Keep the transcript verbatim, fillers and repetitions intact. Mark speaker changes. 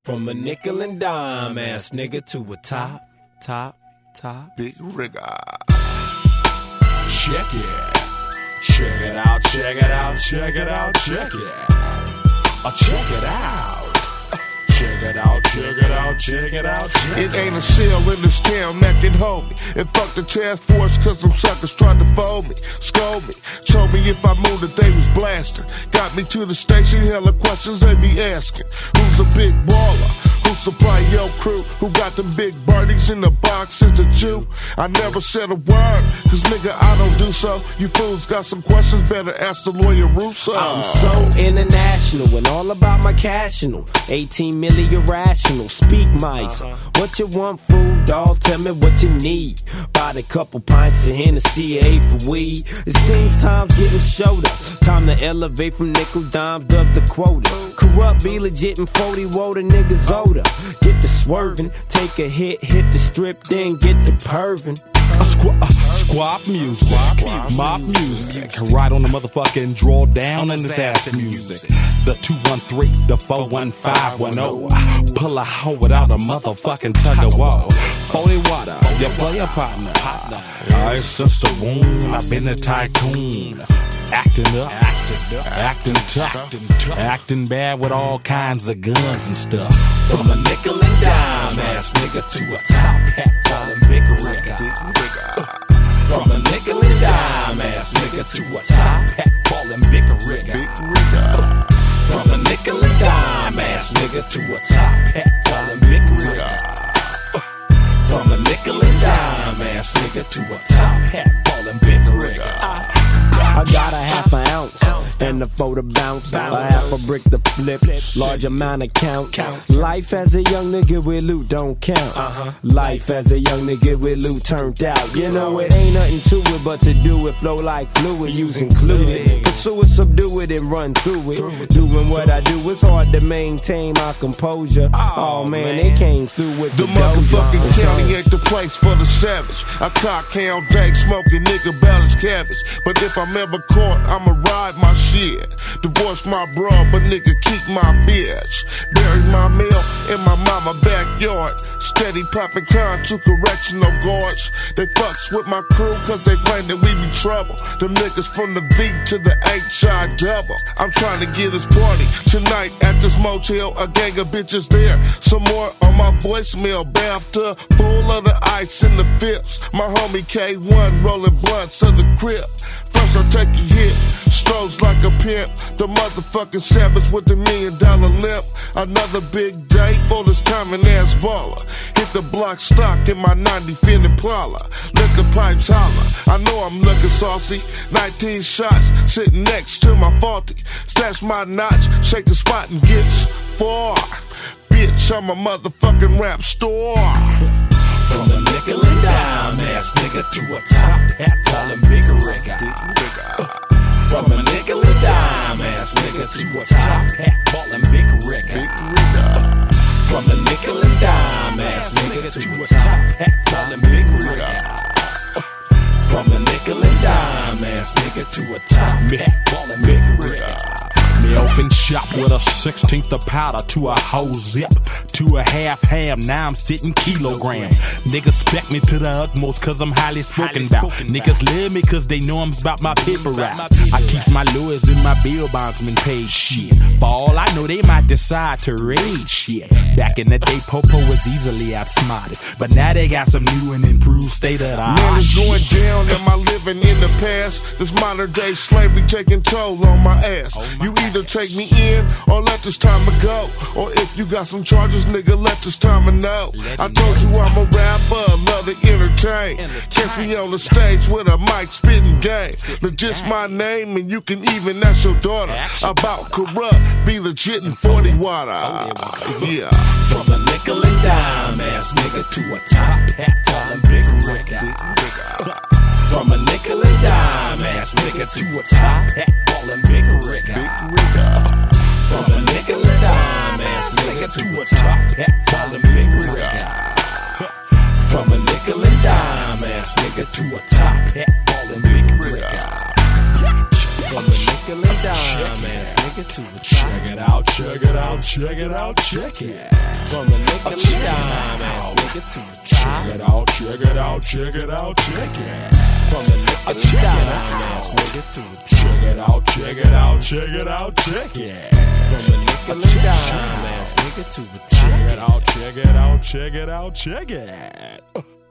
Speaker 1: From a nickel and dime ass nigga to a top, top, top
Speaker 2: big rigger.
Speaker 3: Check it. Check it out, check it out, check it out, check it. Uh, check it out. Check it out, check it out, check it out, check it out.
Speaker 2: It ain't a cell in this town that can hold me. And fuck the task force, cause some suckers tried to fold me, scold me. Told me if I moved that they was blasting. Got me to the station, hella questions they be asking. Who's a big baller? Who supply your crew? Who got them big birdies in the box? Is the Jew? I never said a word, cause nigga I don't do so. You fools got some questions, better ask the lawyer Russo.
Speaker 1: I'm so international and all about my cashinal. eighteen million irrational, speak mice. Uh-huh. What you want, fool, dawg? Tell me what you need. Bought a couple pints of Hennessy, A for weed. It seems time's getting shorter. Time to elevate from nickel dimes up the quota. Corrupt, be legit, and forty woe the niggas older. Get the swerving, take a hit, hit the strip, then get the pervin'.
Speaker 3: A squ- uh, squab music, squab mob music. music. Right on the motherfucking draw down in this ass music. The two one three, the four one five one oh. Pull a hoe without a motherfucking tug of war. forty water, your player partner. I sister wound, I've been a tycoon. Acting up, acting up, acting tough, acting bad with all kinds of guns and stuff.
Speaker 1: From a nickel and dime ass nigga to a top hat, tall and big rigger. From a nickel and dime ass nigga to a top hat, ball and big rigger. From a nickel and dime ass nigga to a top hat, tall and big rigger. From a nickel and dime ass nigga to a top hat, ball and big rigger. I got a half an ounce and a photo bounce, a half a brick to flip, large amount of counts. Life as a young nigga with loot don't count. Life as a young nigga with loot turned out. You know it ain't nothing to it but to do it, flow like fluid, use included. Pursue it, subdue it, and run through it. Doing what I do, it's hard to maintain my composure. Oh man, they came through with the,
Speaker 2: the motherfucking county ain't the place for the savage. I cock hound dank, smoking nigga balance cabbage. But if I'm ever caught, I'ma ride my shit. Divorce my bro, but nigga keep my bitch. Bury my meal in my mama backyard. Steady popping con to correctional guards. They fucks with my crew cause they claim that we be trouble. Them niggas from the V to the H I double. I'm trying to get this party tonight at this motel. A gang of bitches there. Some more on my voicemail. Bathtub full of the ice in the fifths. My homie K one rolling blunts of the crib. First I take a hit, strolls like a pimp. The motherfucking savage with the million dollar limp. Another big day for this common ass baller. Hit the block stock in my ninety Finn Impala. Let the pipes holler, I know I'm looking saucy. nineteen shots, sitting next to my faulty. Stash my notch, shake the spot and gets far. Bitch, I'm a motherfucking rap star.
Speaker 1: From a nickel and dime ass nigga to a top hat, tall and big rigger. From a nickel and dime ass nigga to a top hat, ball and big rigger. From a nickel and dime ass nigga to a top hat, tall and big rigger. From a nickel and dime ass nigga to a top hat, ball and big rigger.
Speaker 3: Me open shop with a sixteenth of powder to a whole zip, to a half ham, now I'm sitting kilogram. Niggas spec me to the utmost cause I'm highly spoken about. Niggas love me cause they know I'm about my paper route. I keep my lawyers in my bill bondsman paid shit. For all I know they might decide to raid shit. Back in the day Popo was easily outsmarted, but now they got some new and improved state of the art.
Speaker 2: Man, it's going down, am I living in the past? This modern day slavery taking toll on my ass. You either take me in or let this time go. Or if you got some charges, nigga, let this time know. I told you I'm a rapper, love to entertain. Catch me on the stage with a mic spitting game. Legit's my name and you can even ask your daughter about corrupt, be legit in forty water. Yeah.
Speaker 1: From a nickel and dime ass nigga to a top hat, tall and big rigger. From a nickel and dime ass nigga to a top hat, ball and big rigger. From a nickel and dime ass nigga to a top hat, tall and big rigger. From a nickel and dime ass nigga to a top hat, ball and big rigger. From a nickel and dime ass nigga to a top.
Speaker 3: Check it out, check it out, check it out, check it.
Speaker 1: From a nickel and dime ass nigga to the top.
Speaker 3: Check it out, check it out, check it out, check it.
Speaker 1: From a nickel and dime ass nigga to the top.
Speaker 3: Check it out, check it out, check it out, check it.
Speaker 1: From a nickel and dime ass nigga to the top.
Speaker 3: Check it out, check it out, check it out, check it.